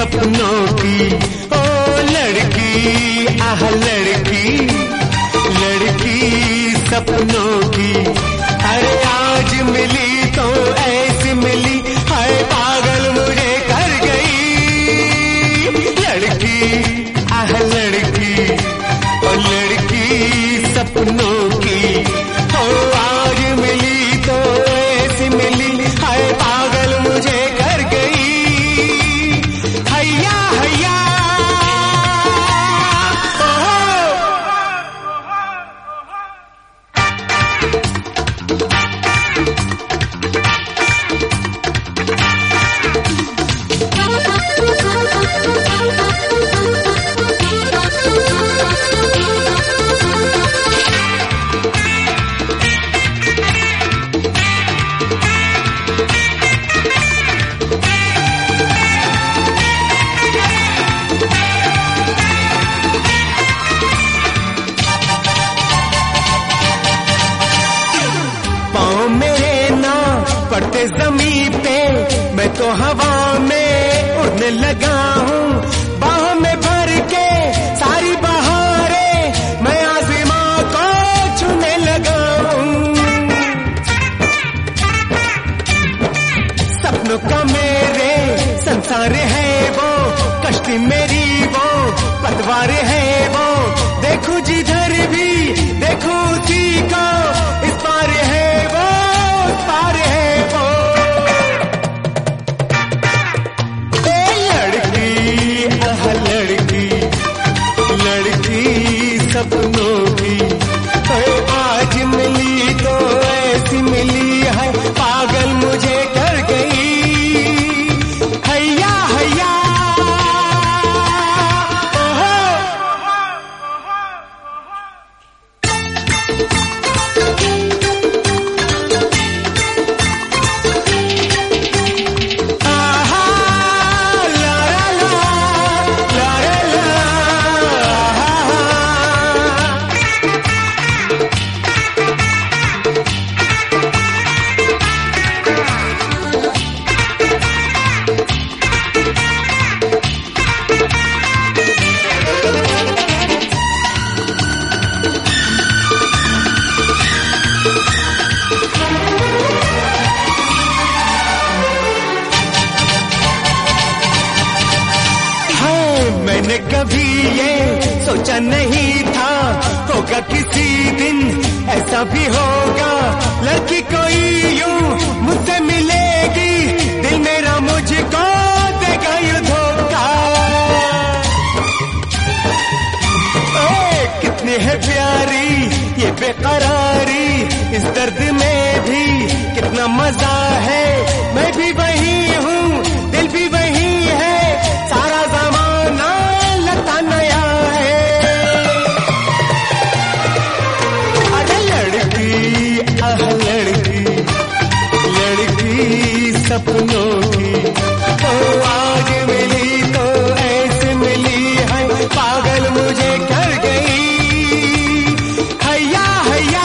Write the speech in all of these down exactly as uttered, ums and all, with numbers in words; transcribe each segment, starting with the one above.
सपनों की, ओ लड़की आह लड़की, लड़की सपनों की। अरे आज मिली तो ऐसी मिली, हाय पागल मुझे कर गई। लड़की आह लड़की, ओ लड़की सपनों की, ओ आज मिली तो ऐसी मिली, हाय पागल मुझे कर गई। हैया हैया पड़ते जमीन पे, मैं तो हवा में उड़ने लगा हूँ। बाहों में भर के सारी बहारें मैं आसमां को छूने लगा हूँ। सपनों का मेरे संसार है वो, कश्ती मेरी वो पतवार है वो। देखूं जिधर भी देखूं उसी को, इस पार है वो उस पार है। सपनों की आज मिली तो ऐसी मिली, है पागल मुझे कर गई। हैया हैया मैंने कभी ये सोचा नहीं था, होगा किसी दिन ऐसा भी होगा। लड़की कोई यूं मुझसे मिलेगी, दिल मेरा मुझको देगा यूं धोखा। कितनी है प्यारी ये बेकरारी, इस दर्द में भी कितना मजा है। मैं भी वही हूँ, दिल भी वही है, सारा जमाना लगता नया है। अरे लड़की आह लड़की, लड़की सपनों की, तो आज मिली तो ऐसे मिली, है पागल मुझे कर गई। हैया हैया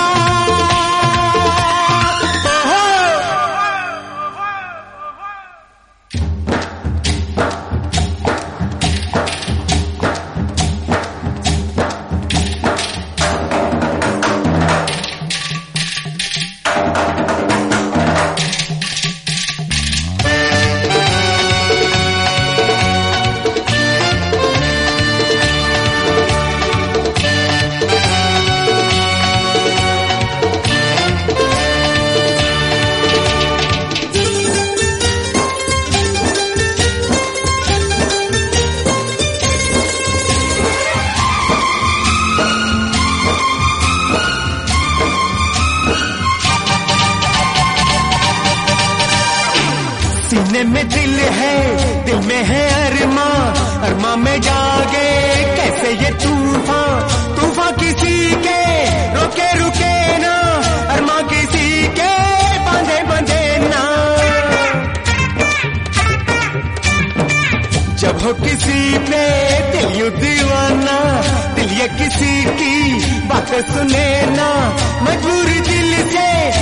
सीने में दिल है, दिल में है अरमा, अरमा में जागे कैसे ये तूफान। तूफान किसी के रोके रुके ना, अरमा किसी के बांधे बंधे ना। जब हो किसी पे दिल यूं दीवाना, दिल ये किसी की बातें सुने ना। मजबूरी दिल से